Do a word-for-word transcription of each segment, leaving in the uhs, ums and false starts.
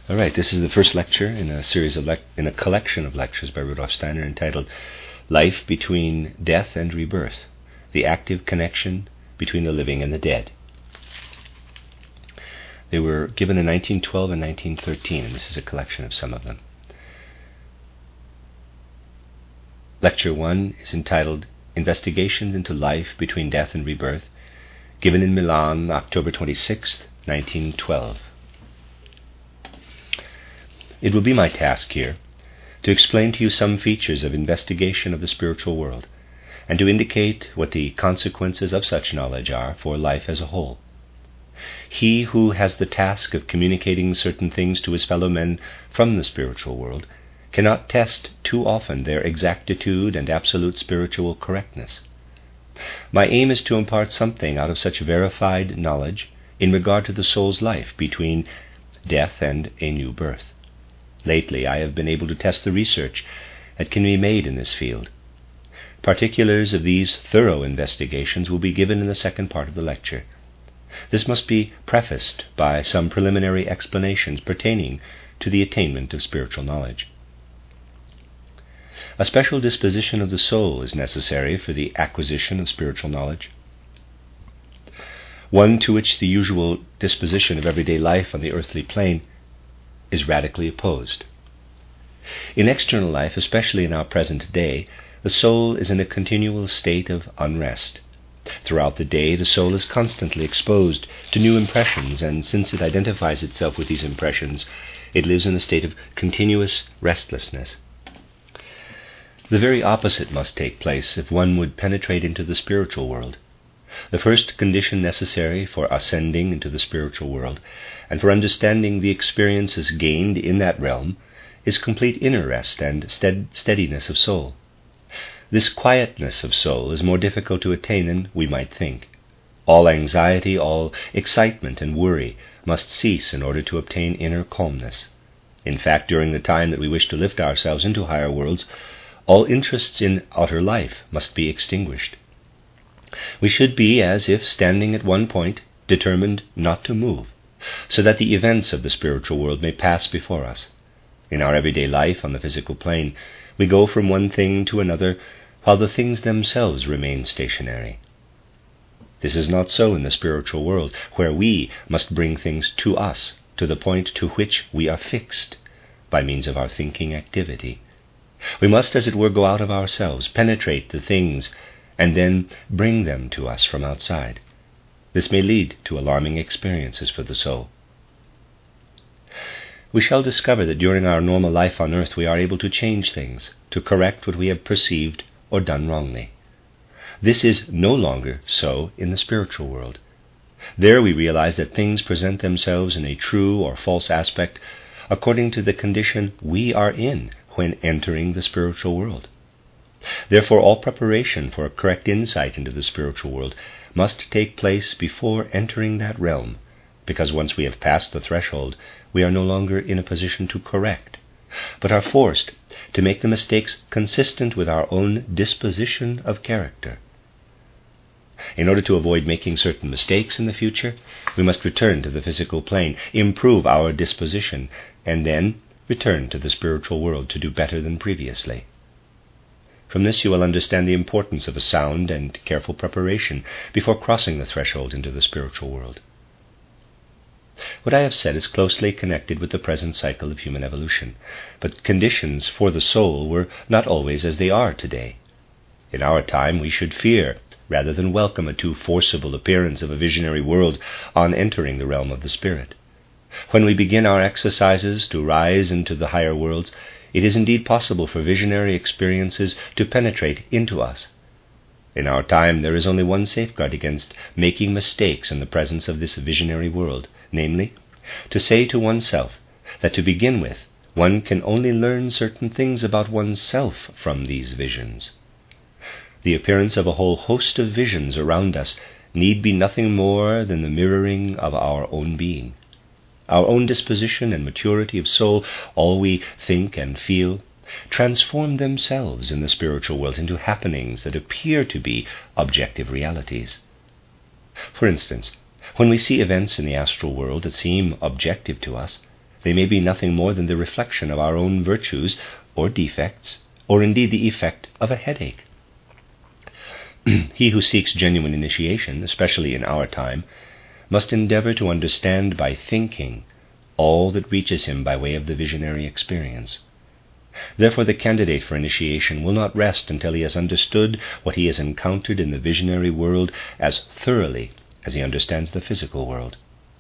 All right, this is the first lecture in a series of lec- in a collection of lectures by Rudolf Steiner entitled "Life Between Death and Rebirth: The Active Connection Between the Living and the Dead." They were given in nineteen twelve and nineteen thirteen, and this is a collection of some of them. Lecture one is entitled "Investigations into Life Between Death and Rebirth," given in Milan, October twenty-sixth, nineteen twelve. It will be my task here to explain to you some features of investigation of the spiritual world, and to indicate what the consequences of such knowledge are for life as a whole. He who has the task of communicating certain things to his fellow men from the spiritual world cannot test too often their exactitude and absolute spiritual correctness. My aim is to impart something out of such verified knowledge in regard to the soul's life between death and a new birth. Lately, I have been able to test the research that can be made in this field. Particulars of these thorough investigations will be given in the second part of the lecture. This must be prefaced by some preliminary explanations pertaining to the attainment of spiritual knowledge. A special disposition of the soul is necessary for the acquisition of spiritual knowledge, one to which the usual disposition of everyday life on the earthly plane is radically opposed. In external life, especially in our present day, the soul is in a continual state of unrest. Throughout the day, the soul is constantly exposed to new impressions, and since it identifies itself with these impressions, it lives in a state of continuous restlessness. The very opposite must take place if one would penetrate into the spiritual world. The first condition necessary for ascending into the spiritual world and for understanding the experiences gained in that realm is complete inner rest and stead- steadiness of soul. This quietness of soul is more difficult to attain than we might think. All anxiety, all excitement and worry must cease in order to obtain inner calmness. In fact, during the time that we wish to lift ourselves into higher worlds, all interests in outer life must be extinguished. We should be as if standing at one point, determined not to move, so that the events of the spiritual world may pass before us. In our everyday life on the physical plane, we go from one thing to another while the things themselves remain stationary. This is not so in the spiritual world, where we must bring things to us, to the point to which we are fixed, by means of our thinking activity. We must, as it were, go out of ourselves, penetrate the things, and then bring them to us from outside. This may lead to alarming experiences for the soul. We shall discover that during our normal life on earth we are able to change things, to correct what we have perceived or done wrongly. This is no longer so in the spiritual world. There we realize that things present themselves in a true or false aspect according to the condition we are in when entering the spiritual world. Therefore, all preparation for a correct insight into the spiritual world must take place before entering that realm, because once we have passed the threshold, we are no longer in a position to correct, but are forced to make the mistakes consistent with our own disposition of character. In order to avoid making certain mistakes in the future, we must return to the physical plane, improve our disposition, and then return to the spiritual world to do better than previously. From this you will understand the importance of a sound and careful preparation before crossing the threshold into the spiritual world. What I have said is closely connected with the present cycle of human evolution, but conditions for the soul were not always as they are today. In our time we should fear rather than welcome a too forcible appearance of a visionary world on entering the realm of the spirit. When we begin our exercises to rise into the higher worlds, it is indeed possible for visionary experiences to penetrate into us. In our time there is only one safeguard against making mistakes in the presence of this visionary world, namely, to say to oneself that to begin with, one can only learn certain things about oneself from these visions. The appearance of a whole host of visions around us need be nothing more than the mirroring of our own being. Our own disposition and maturity of soul, all we think and feel, transform themselves in the spiritual world into happenings that appear to be objective realities. For instance, when we see events in the astral world that seem objective to us, They may be nothing more than the reflection of our own virtues or defects, or indeed the effect of a headache. He who seeks genuine initiation, especially in our time, must endeavor to understand by thinking all that reaches him by way of the visionary experience. Therefore the candidate for initiation will not rest until he has understood what he has encountered in the visionary world as thoroughly as he understands the physical world.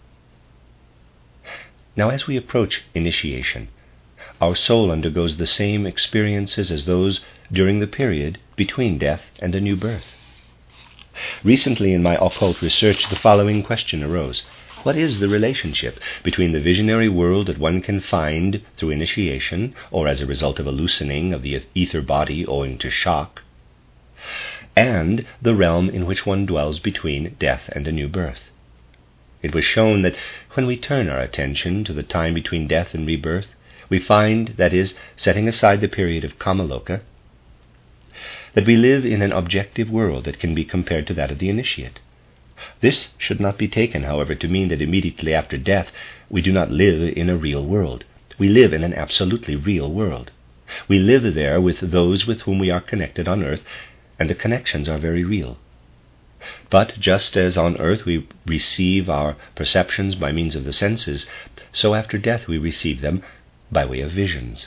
Now, as we approach initiation, our soul undergoes the same experiences as those during the period between death and a new birth. Recently in my occult research, the following question arose. What is the relationship between the visionary world that one can find through initiation, or as a result of a loosening of the ether body owing to shock, and the realm in which one dwells between death and a new birth? It was shown that when we turn our attention to the time between death and rebirth, we find, that is, setting aside the period of Kamaloka, that we live in an objective world that can be compared to that of the initiate. This should not be taken, however, to mean that immediately after death we do not live in a real world. We live in an absolutely real world. We live there with those with whom we are connected on earth, and the connections are very real. But just as on earth we receive our perceptions by means of the senses, so after death we receive them by way of visions.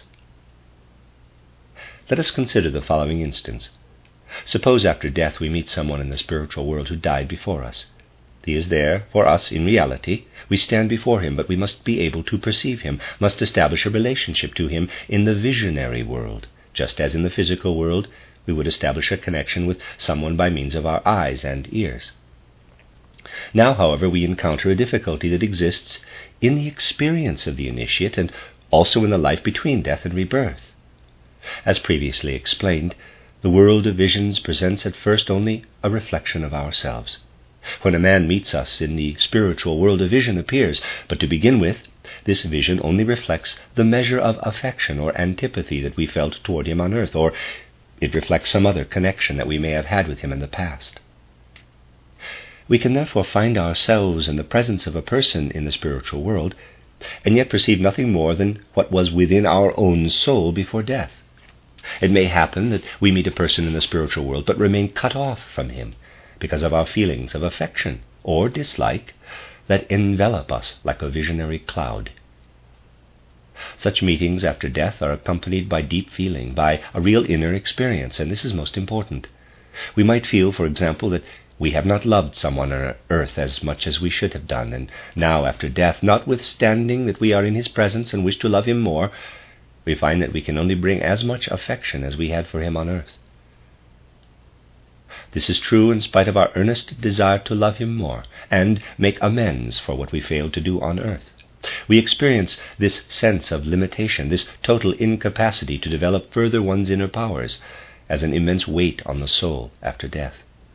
Let us consider the following instance. Suppose after death we meet someone in the spiritual world who died before us. He is there for us in reality. We stand before him, but we must be able to perceive him, must establish a relationship to him in the visionary world, just as in the physical world we would establish a connection with someone by means of our eyes and ears. Now, however, we encounter a difficulty that exists in the experience of the initiate and also in the life between death and rebirth. As previously explained, the world of visions presents at first only a reflection of ourselves. When a man meets us in the spiritual world, a vision appears, but to begin with, this vision only reflects the measure of affection or antipathy that we felt toward him on earth, or it reflects some other connection that we may have had with him in the past. We can therefore find ourselves in the presence of a person in the spiritual world, and yet perceive nothing more than what was within our own soul before death. It may happen that we meet a person in the spiritual world, but remain cut off from him because of our feelings of affection or dislike that envelop us like a visionary cloud. Such meetings after death are accompanied by deep feeling, by a real inner experience, and this is most important. We might feel, for example, that we have not loved someone on earth as much as we should have done, and now after death, notwithstanding that we are in his presence and wish to love him more, we find that we can only bring as much affection as we had for him on earth. This is true in spite of our earnest desire to love him more and make amends for what we failed to do on earth. We experience this sense of limitation, this total incapacity to develop further one's inner powers, as an immense weight on the soul after death.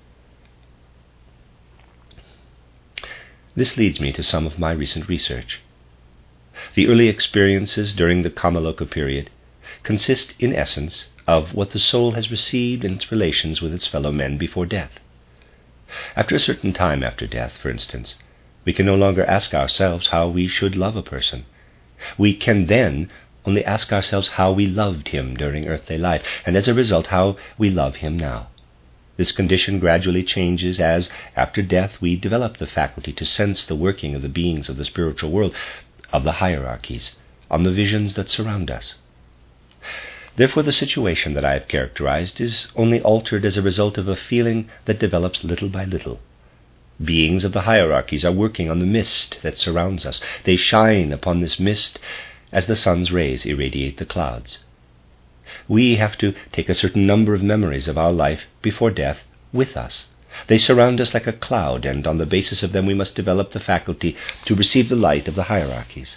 This leads me to some of my recent research. The early experiences during the Kamaloka period consist, in essence, of what the soul has received in its relations with its fellow men before death. After a certain time after death, for instance, we can no longer ask ourselves how we should love a person. We can then only ask ourselves how we loved him during earthly life, and as a result, how we love him now. This condition gradually changes as, after death, we develop the faculty to sense the working of the beings of the spiritual world, of the hierarchies, on the visions that surround us. Therefore, the situation that I have characterized is only altered as a result of a feeling that develops little by little. Beings of the hierarchies are working on the mist that surrounds us. They shine upon this mist as the sun's rays irradiate the clouds. We have to take a certain number of memories of our life before death with us. They surround us like a cloud, and on the basis of them we must develop the faculty to receive the light of the hierarchies.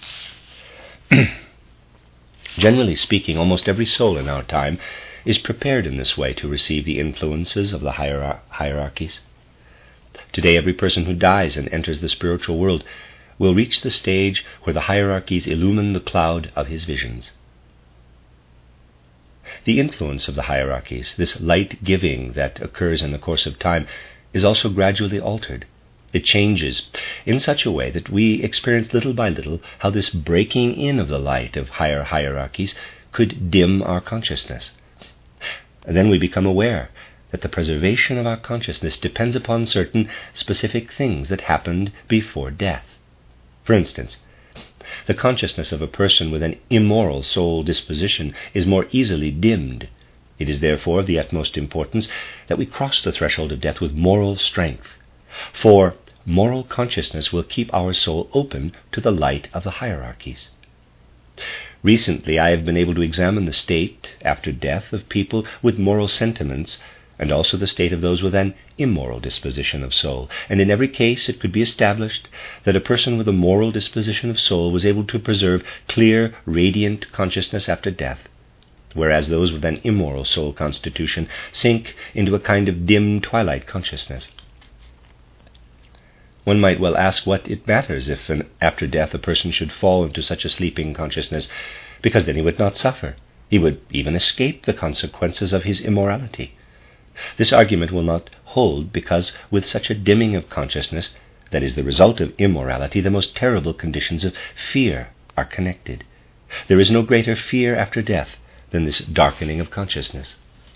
Generally speaking, almost every soul in our time is prepared in this way to receive the influences of the hier- hierarchies. Today, every person who dies and enters the spiritual world will reach the stage where the hierarchies illumine the cloud of his visions. The influence of the hierarchies, this light-giving that occurs in the course of time, is also gradually altered. It changes in such a way that we experience little by little how this breaking in of the light of higher hierarchies could dim our consciousness. And then we become aware that the preservation of our consciousness depends upon certain specific things that happened before death. For instance, the consciousness of a person with an immoral soul disposition is more easily dimmed. It is therefore of the utmost importance that we cross the threshold of death with moral strength, for moral consciousness will keep our soul open to the light of the hierarchies. Recently I have been able to examine the state after death of people with moral sentiments, and also the state of those with an immoral disposition of soul. And in every case it could be established that a person with a moral disposition of soul was able to preserve clear, radiant consciousness after death, whereas those with an immoral soul constitution sink into a kind of dim twilight consciousness. One might well ask what it matters if an, after death a person should fall into such a sleeping consciousness, because then he would not suffer. He would even escape the consequences of his immorality. This argument will not hold because with such a dimming of consciousness that is the result of immorality, the most terrible conditions of fear are connected. There is no greater fear after death than this darkening of consciousness.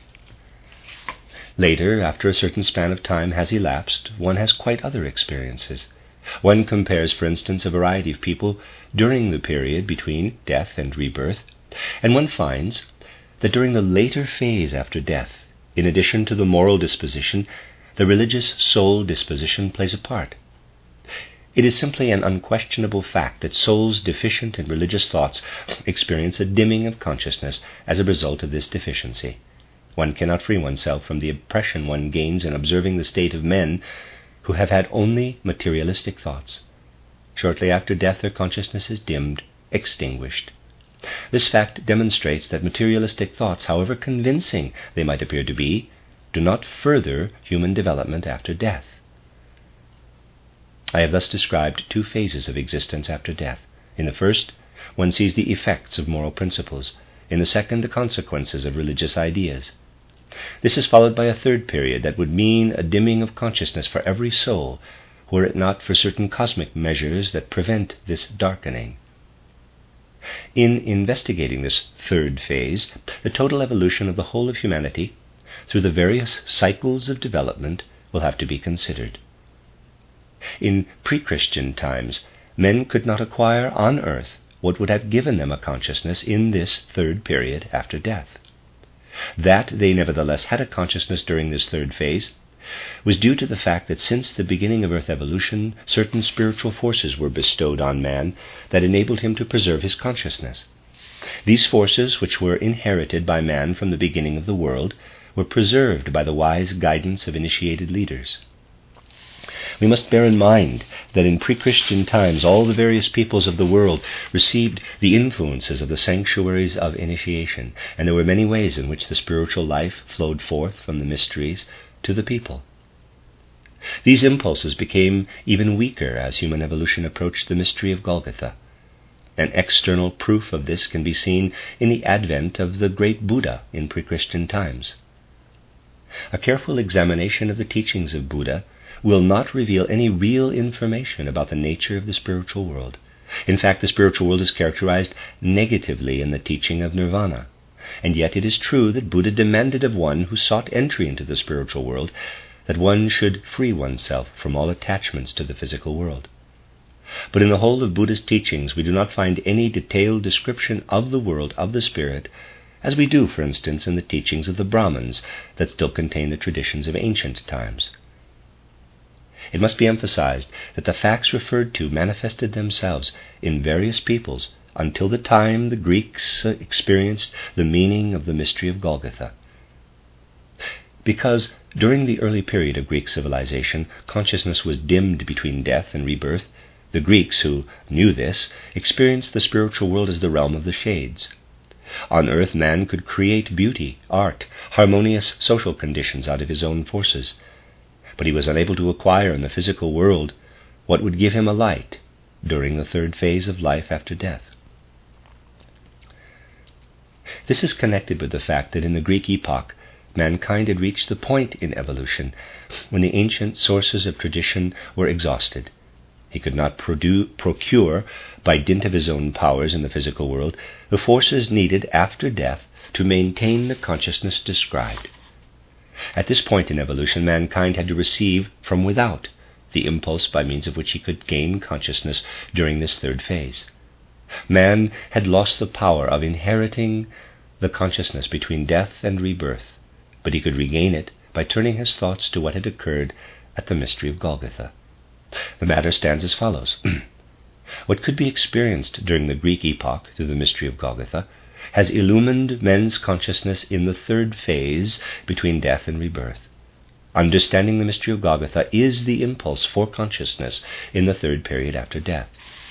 Later, after a certain span of time has elapsed, one has quite other experiences. One compares, for instance, a variety of people during the period between death and rebirth, and one finds that during the later phase after death, in addition to the moral disposition, the religious soul disposition plays a part. It is simply an unquestionable fact that souls deficient in religious thoughts experience a dimming of consciousness as a result of this deficiency. One cannot free oneself from the impression one gains in observing the state of men who have had only materialistic thoughts. Shortly after death their consciousness is dimmed, extinguished. This fact demonstrates that materialistic thoughts, however convincing they might appear to be, do not further human development after death. I have thus described two phases of existence after death. In the first, one sees the effects of moral principles. In the second, the consequences of religious ideas. This is followed by a third period that would mean a dimming of consciousness for every soul, were it not for certain cosmic measures that prevent this darkening. In investigating this third phase, the total evolution of the whole of humanity through the various cycles of development will have to be considered. In pre-Christian times, men could not acquire on earth what would have given them a consciousness in this third period after death. That they nevertheless had a consciousness during this third phase was due to the fact that since the beginning of earth evolution, certain spiritual forces were bestowed on man that enabled him to preserve his consciousness. These forces, which were inherited by man from the beginning of the world, were preserved by the wise guidance of initiated leaders. We must bear in mind that in pre-Christian times all the various peoples of the world received the influences of the sanctuaries of initiation, and there were many ways in which the spiritual life flowed forth from the mysteries to the people. These impulses became even weaker as human evolution approached the mystery of Golgotha. An external proof of this can be seen in the advent of the great Buddha in pre-Christian times. A careful examination of the teachings of Buddha will not reveal any real information about the nature of the spiritual world. In fact, the spiritual world is characterized negatively in the teaching of nirvana. And yet it is true that Buddha demanded of one who sought entry into the spiritual world that one should free oneself from all attachments to the physical world. But in the whole of Buddha's teachings we do not find any detailed description of the world of the spirit, as we do, for instance, in the teachings of the Brahmins that still contain the traditions of ancient times. It must be emphasized that the facts referred to manifested themselves in various peoples until the time the Greeks experienced the meaning of the mystery of Golgotha. Because during the early period of Greek civilization, consciousness was dimmed between death and rebirth, the Greeks, who knew this, experienced the spiritual world as the realm of the shades. On earth man could create beauty, art, harmonious social conditions out of his own forces, but he was unable to acquire in the physical world what would give him a light during the third phase of life after death. This is connected with the fact that in the Greek epoch, mankind had reached the point in evolution when the ancient sources of tradition were exhausted. He could not produ- procure, by dint of his own powers in the physical world, the forces needed after death to maintain the consciousness described. At this point in evolution, mankind had to receive from without the impulse by means of which he could gain consciousness during this third phase. Man had lost the power of inheriting the consciousness between death and rebirth, but he could regain it by turning his thoughts to what had occurred at the mystery of Golgotha. The matter stands as follows. What could be experienced during the Greek epoch through the mystery of Golgotha has illumined men's consciousness in the third phase between death and rebirth. Understanding the mystery of Golgotha is the impulse for consciousness in the third period after death.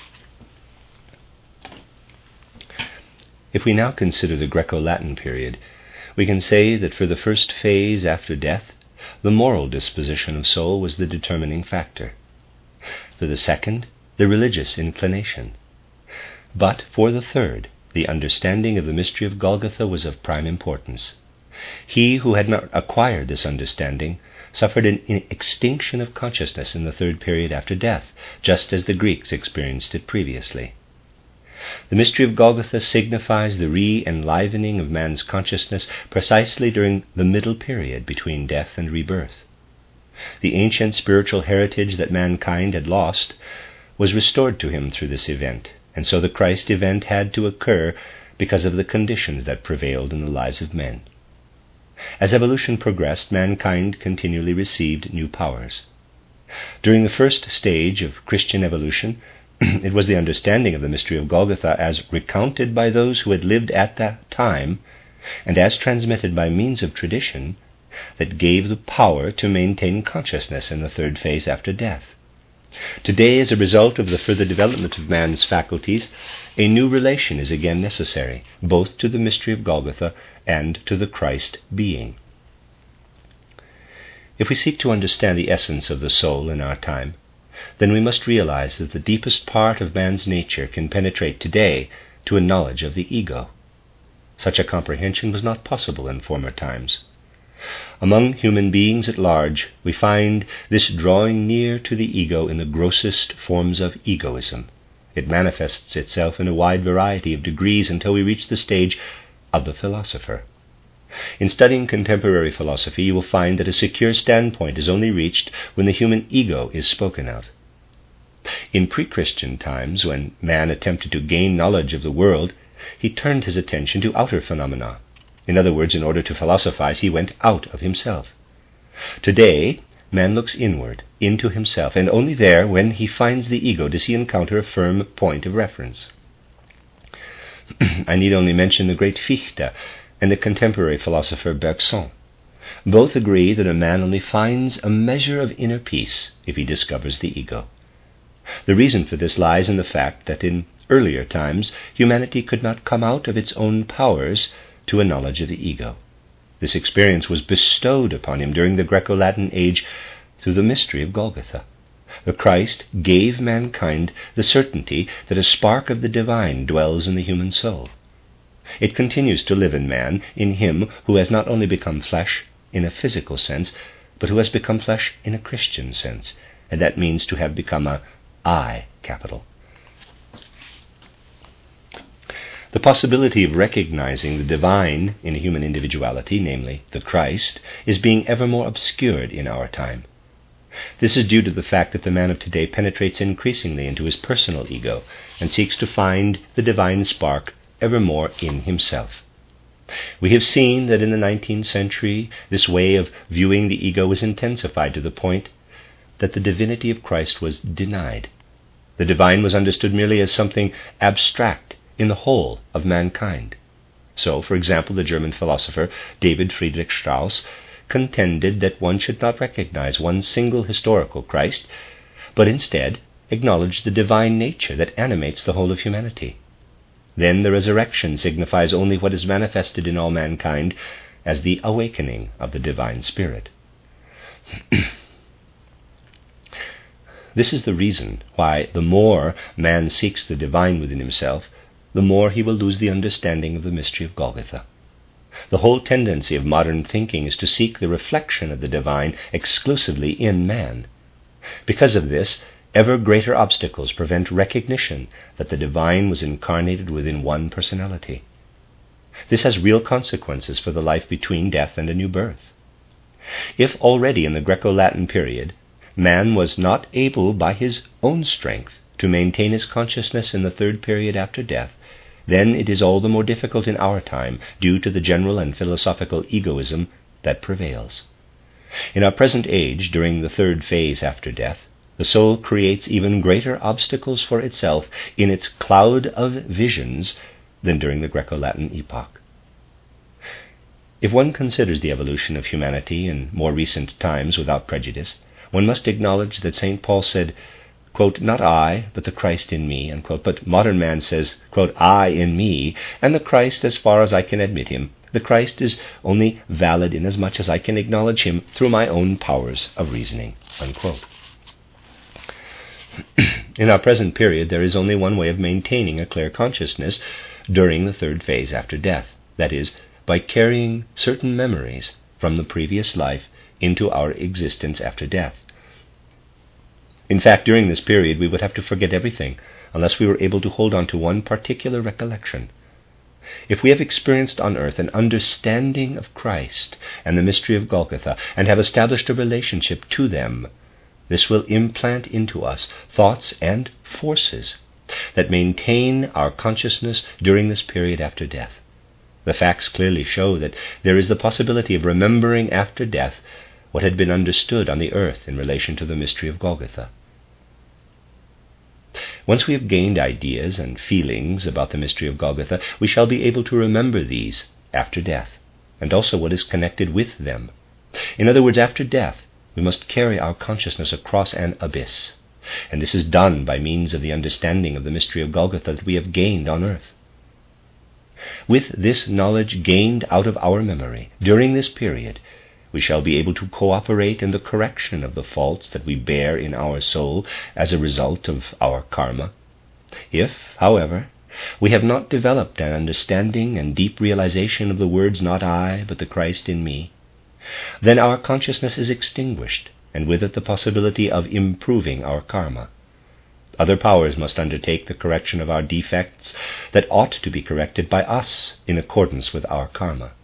If we now consider the Greco-Latin period, we can say that for the first phase after death, the moral disposition of soul was the determining factor. For the second, the religious inclination. But for the third, the understanding of the mystery of Golgotha was of prime importance. He who had not acquired this understanding suffered an extinction of consciousness in the third period after death, just as the Greeks experienced it previously. The mystery of Golgotha signifies the re-enlivening of man's consciousness precisely during the middle period between death and rebirth. The ancient spiritual heritage that mankind had lost was restored to him through this event, and so the Christ event had to occur because of the conditions that prevailed in the lives of men. As evolution progressed, mankind continually received new powers. During the first stage of Christian evolution, it was the understanding of the mystery of Golgotha as recounted by those who had lived at that time, and as transmitted by means of tradition, that gave the power to maintain consciousness in the third phase after death. Today, as a result of the further development of man's faculties, a new relation is again necessary, both to the mystery of Golgotha and to the Christ being. If we seek to understand the essence of the soul in our time, then we must realize that the deepest part of man's nature can penetrate today to a knowledge of the ego. Such a comprehension was not possible in former times. Among human beings at large, we find this drawing near to the ego in the grossest forms of egoism. It manifests itself in a wide variety of degrees until we reach the stage of the philosopher. In studying contemporary philosophy, you will find that a secure standpoint is only reached when the human ego is spoken of. In pre-Christian times, when man attempted to gain knowledge of the world, he turned his attention to outer phenomena. In other words, in order to philosophize, he went out of himself. Today, man looks inward, into himself, and only there, when he finds the ego, does he encounter a firm point of reference. I need only mention the great Fichte and the contemporary philosopher Bergson. Both agree that a man only finds a measure of inner peace if he discovers the ego. The reason for this lies in the fact that in earlier times humanity could not come out of its own powers to a knowledge of the ego. This experience was bestowed upon him during the Greco-Latin age through the mystery of Golgotha. The Christ gave mankind the certainty that a spark of the divine dwells in the human soul. It continues to live in man, in him who has not only become flesh in a physical sense, but who has become flesh in a Christian sense, and that means to have become a I capital. The possibility of recognizing the divine in a human individuality, namely the Christ, is being ever more obscured in our time. This is due to the fact that the man of today penetrates increasingly into his personal ego and seeks to find the divine spark ever more in himself. We have seen that in the nineteenth century this way of viewing the ego was intensified to the point that the divinity of Christ was denied. The divine was understood merely as something abstract in the whole of mankind. So, for example, the German philosopher David Friedrich Strauss contended that one should not recognize one single historical Christ, but instead acknowledge the divine nature that animates the whole of humanity. Then the resurrection signifies only what is manifested in all mankind as the awakening of the divine spirit. This is the reason why the more man seeks the divine within himself, the more he will lose the understanding of the mystery of Golgotha. The whole tendency of modern thinking is to seek the reflection of the divine exclusively in man. Because of this, ever greater obstacles prevent recognition that the divine was incarnated within one personality. This has real consequences for the life between death and a new birth. If already in the Greco-Latin period, man was not able by his own strength to maintain his consciousness in the third period after death, then it is all the more difficult in our time due to the general and philosophical egoism that prevails. In our present age, during the third phase after death, the soul creates even greater obstacles for itself in its cloud of visions than during the Greco-Latin epoch. If one considers the evolution of humanity in more recent times without prejudice, one must acknowledge that Saint Paul said, quote, "Not I, but the Christ in me," unquote. But modern man says, quote, "I in me, and the Christ as far as I can admit him. The Christ is only valid inasmuch as I can acknowledge him through my own powers of reasoning," unquote. In our present period, there is only one way of maintaining a clear consciousness during the third phase after death, that is, by carrying certain memories from the previous life into our existence after death. In fact, during this period, we would have to forget everything unless we were able to hold on to one particular recollection. If we have experienced on earth an understanding of Christ and the mystery of Golgotha, and have established a relationship to them, this will implant into us thoughts and forces that maintain our consciousness during this period after death. The facts clearly show that there is the possibility of remembering after death what had been understood on the earth in relation to the mystery of Golgotha. Once we have gained ideas and feelings about the mystery of Golgotha, we shall be able to remember these after death, and also what is connected with them. In other words, after death, we must carry our consciousness across an abyss, and this is done by means of the understanding of the mystery of Golgotha that we have gained on earth. With this knowledge gained out of our memory during this period, we shall be able to cooperate in the correction of the faults that we bear in our soul as a result of our karma. If, however, we have not developed an understanding and deep realization of the words, "Not I, but the Christ in me," then our consciousness is extinguished, and with it the possibility of improving our karma. Other powers must undertake the correction of our defects that ought to be corrected by us in accordance with our karma.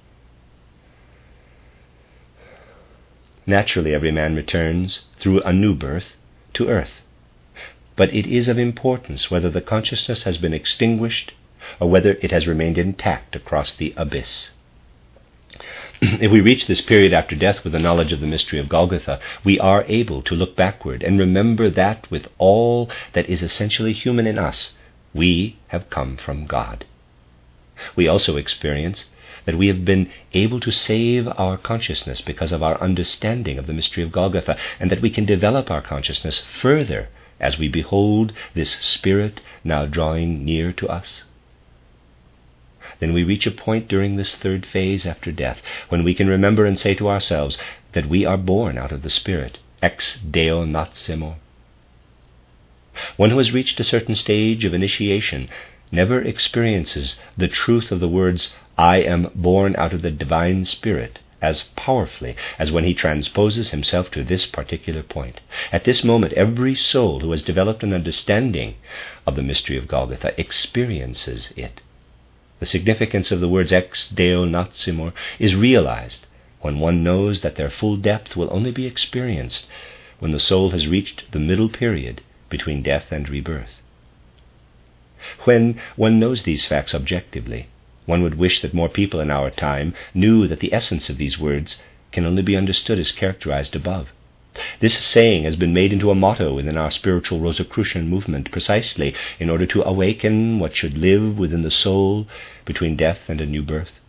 Naturally, every man returns, through a new birth, to earth. But it is of importance whether the consciousness has been extinguished or whether it has remained intact across the abyss. If we reach this period after death with the knowledge of the mystery of Golgotha, we are able to look backward and remember that with all that is essentially human in us, we have come from God. We also experience that we have been able to save our consciousness because of our understanding of the mystery of Golgotha, and that we can develop our consciousness further as we behold this Spirit now drawing near to us. Then we reach a point during this third phase after death when we can remember and say to ourselves that we are born out of the Spirit, ex Deo nascimur. One who has reached a certain stage of initiation never experiences the truth of the words, "I am born out of the divine Spirit," as powerfully as when he transposes himself to this particular point. At this moment, every soul who has developed an understanding of the mystery of Golgotha experiences it. The significance of the words ex Deo nascimur is realized when one knows that their full depth will only be experienced when the soul has reached the middle period between death and rebirth. When one knows these facts objectively, one would wish that more people in our time knew that the essence of these words can only be understood as characterized above. This saying has been made into a motto within our spiritual Rosicrucian movement precisely in order to awaken what should live within the soul between death and a new birth.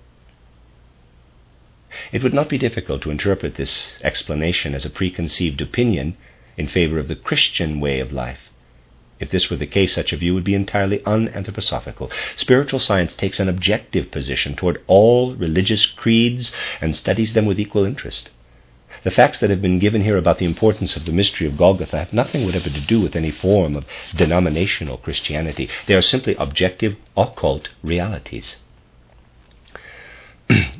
It would not be difficult to interpret this explanation as a preconceived opinion in favor of the Christian way of life. If this were the case, such a view would be entirely unanthroposophical. Spiritual science takes an objective position toward all religious creeds and studies them with equal interest. The facts that have been given here about the importance of the mystery of Golgotha have nothing whatever to do with any form of denominational Christianity. They are simply objective, occult realities.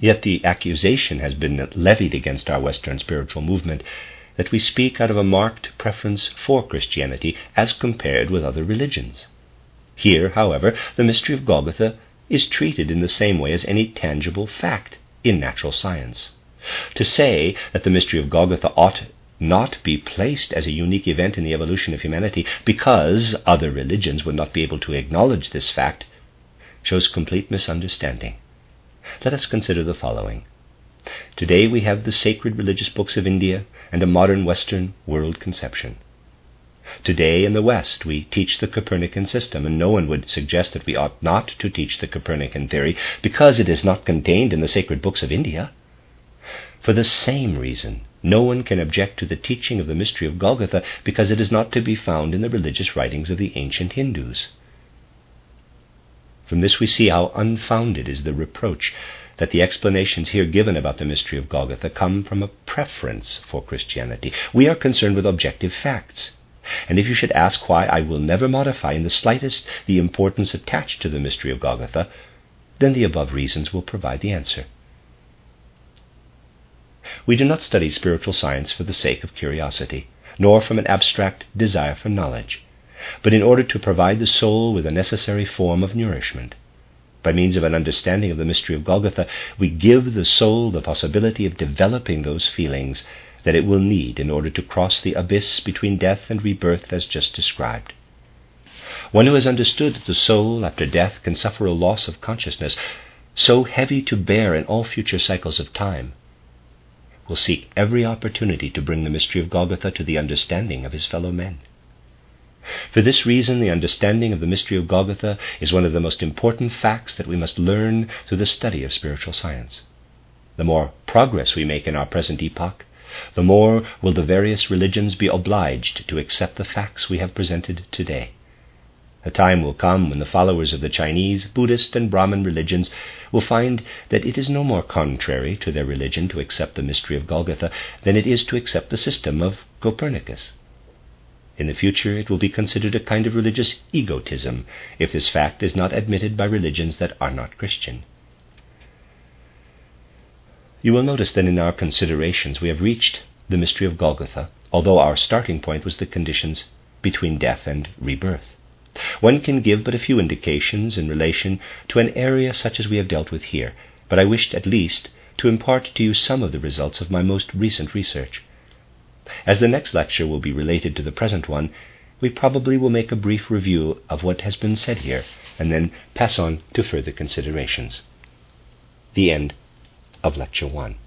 Yet the accusation has been levied against our Western spiritual movement that we speak out of a marked preference for Christianity as compared with other religions. Here, however, the mystery of Golgotha is treated in the same way as any tangible fact in natural science. To say that the mystery of Golgotha ought not be placed as a unique event in the evolution of humanity because other religions would not be able to acknowledge this fact shows complete misunderstanding. Let us consider the following. Today we have the sacred religious books of India and a modern Western world conception. Today in the West we teach the Copernican system, and no one would suggest that we ought not to teach the Copernican theory because it is not contained in the sacred books of India. For the same reason, no one can object to the teaching of the mystery of Golgotha because it is not to be found in the religious writings of the ancient Hindus. From this we see how unfounded is the reproach that the explanations here given about the mystery of Golgotha come from a preference for Christianity. We are concerned with objective facts, and if you should ask why I will never modify in the slightest the importance attached to the mystery of Golgotha, then the above reasons will provide the answer. We do not study spiritual science for the sake of curiosity, nor from an abstract desire for knowledge, but in order to provide the soul with a necessary form of nourishment. By means of an understanding of the mystery of Golgotha, we give the soul the possibility of developing those feelings that it will need in order to cross the abyss between death and rebirth as just described. One who has understood that the soul after death can suffer a loss of consciousness so heavy to bear in all future cycles of time will seek every opportunity to bring the mystery of Golgotha to the understanding of his fellow men. For this reason, the understanding of the mystery of Golgotha is one of the most important facts that we must learn through the study of spiritual science. The more progress we make in our present epoch, the more will the various religions be obliged to accept the facts we have presented today. A time will come when the followers of the Chinese, Buddhist, and Brahmin religions will find that it is no more contrary to their religion to accept the mystery of Golgotha than it is to accept the system of Copernicus. In the future, it will be considered a kind of religious egotism if this fact is not admitted by religions that are not Christian. You will notice that in our considerations we have reached the mystery of Golgotha, although our starting point was the conditions between death and rebirth. One can give but a few indications in relation to an area such as we have dealt with here, but I wished at least to impart to you some of the results of my most recent research. As the next lecture will be related to the present one, we probably will make a brief review of what has been said here, and then pass on to further considerations. The end of Lecture one.